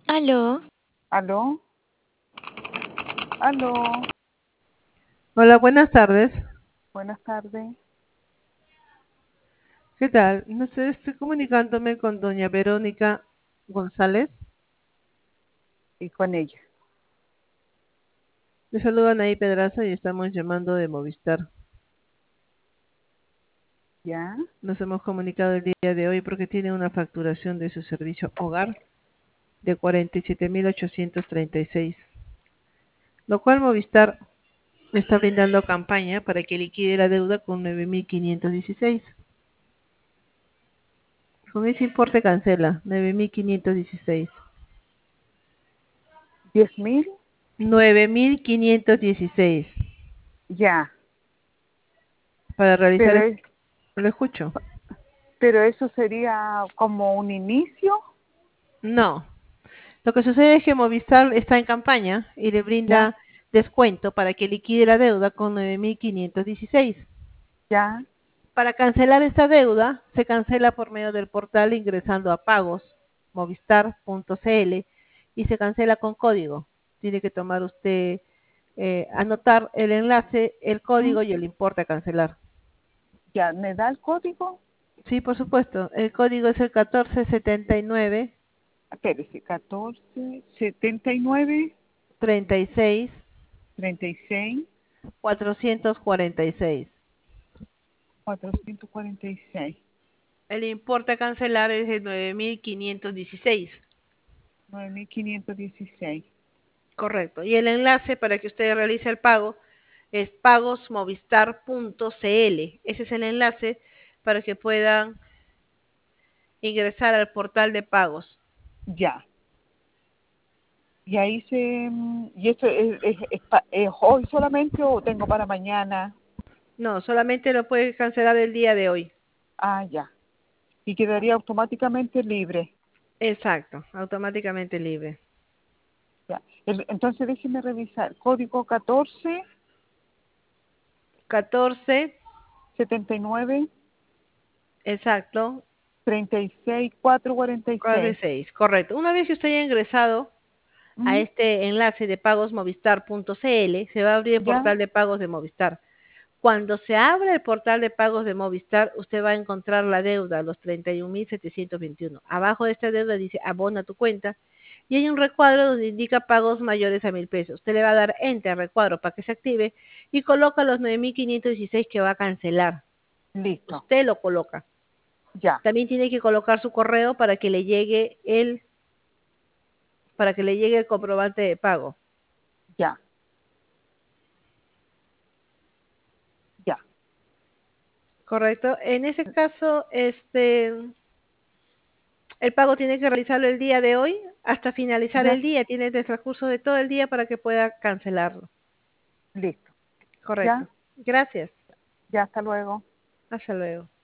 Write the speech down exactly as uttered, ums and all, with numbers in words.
Aló, ¿Aló? ¿Aló? Hola, buenas tardes. Buenas tardes. ¿Qué tal? No sé, estoy comunicándome con doña Verónica González. Y con ella. Le saludan ahí Pedraza y estamos llamando de Movistar. ¿Ya? Nos hemos comunicado el día de hoy porque tiene una facturación de su servicio hogar de cuarenta y siete mil ochocientos treinta y seis, lo cual Movistar le está brindando campaña para que liquide la deuda con nueve mil quinientos dieciséis. Con ese importe cancela nueve mil quinientos dieciséis. ¿Diez mil? nueve mil quinientos dieciséis Ya. para realizar Pero, el... es- Lo escucho. pero eso sería como un inicio. No. Lo que sucede es que Movistar está en campaña y le ¿Ya? brinda descuento para que liquide la deuda con nueve mil quinientos dieciséis. ¿Ya? Para cancelar esta deuda, se cancela por medio del portal ingresando a pagos movistar punto c l y se cancela con código. Tiene que tomar usted, eh, anotar el enlace, el ¿Mm? código y el importe a cancelar. ¿Ya? ¿Me da el código? Sí, por supuesto. El código es el catorce setenta y nueve Espérese, catorce, setenta y nueve, treinta y seis treinta y seis, cuatrocientos cuarenta y seis. cuatrocientos cuarenta y seis, El importe a cancelar es de nueve mil quinientos dieciséis. nueve mil quinientos dieciséis. Correcto. Y el enlace para que usted realice el pago es pagos movistar punto c l. Ese es el enlace para que puedan ingresar al portal de pagos. Ya. Y ahí se... mm, ¿Y esto es, es, es pa- es hoy solamente o tengo para mañana? No, solamente lo puede cancelar el día de hoy. Ah, ya. Y quedaría automáticamente libre. Exacto, automáticamente libre. Ya. El- entonces déjeme revisar. Código catorce catorce, setenta y nueve exacto, treinta y seis cuatro cuarenta y seis. cuarenta y seis, correcto. Una vez que usted haya ingresado a ¿Mm? este enlace de pagos movistar punto c l, se va a abrir el ¿Ya? portal de pagos de Movistar. Cuando se abre el portal de pagos de Movistar, usted va a encontrar la deuda, los treinta y un mil setecientos veintiuno. Abajo de esta deuda dice abona tu cuenta y hay un recuadro donde indica pagos mayores a mil pesos. Usted le va a dar enter al recuadro para que se active y coloca los nueve mil quinientos dieciséis que va a cancelar. Listo. Usted lo coloca. Ya, También tiene que colocar su correo para que le llegue el, para que le llegue el comprobante de pago. ya, ya. ¿Correcto? En ese caso, este, el pago tiene que realizarlo el día de hoy hasta finalizar Ya, el día. Tiene el transcurso de todo el día para que pueda cancelarlo. listo. Correcto. Ya, Gracias. ya, hasta luego. Hasta luego.